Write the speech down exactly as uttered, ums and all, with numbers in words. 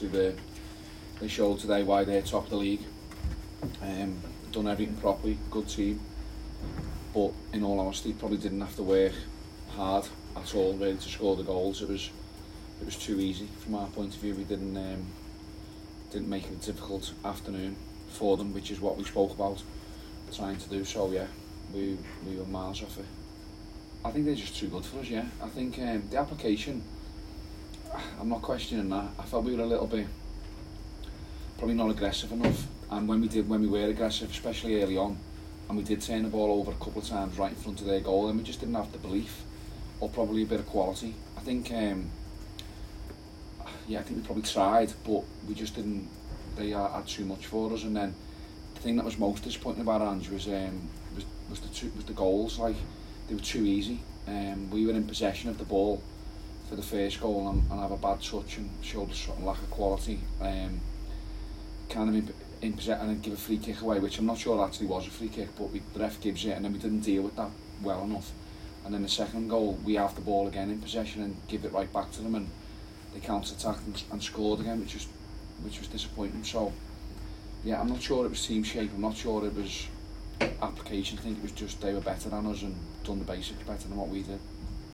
obviously they they showed today why they're top of the league. Um, done everything properly, good team. But in all honesty, probably didn't have to work hard at all really to score the goals. It was it was too easy from our point of view. We didn't um, didn't make it a difficult afternoon for them, which is what we spoke about trying to do. So yeah, we we were miles off it. I think they're just too good for us. Yeah, I think um, the application. I'm not questioning that. I felt we were a little bit probably not aggressive enough, and when we did, when we were aggressive, especially early on, and we did turn the ball over a couple of times right in front of their goal, and we just didn't have the belief, or probably a bit of quality. I think, um, yeah, I think we probably tried, but we just didn't. They had too much for us, and then the thing that was most disappointing about Ange was um, was, was the two, was the goals. Like they were too easy. Um, we were in possession of the ball for the first goal and, and have a bad touch and showed a lack of quality. Um, kind of in, in possession and then give a free kick away, which I'm not sure actually was a free kick, but we, the ref gives it, and then we didn't deal with that well enough. And then the second goal, we have the ball again in possession and give it right back to them, and they counter-attacked and, and scored again, which was which was disappointing. So yeah, I'm not sure it was team shape. I'm not sure it was application. I think it was just they were better than us and done the basics better than what we did.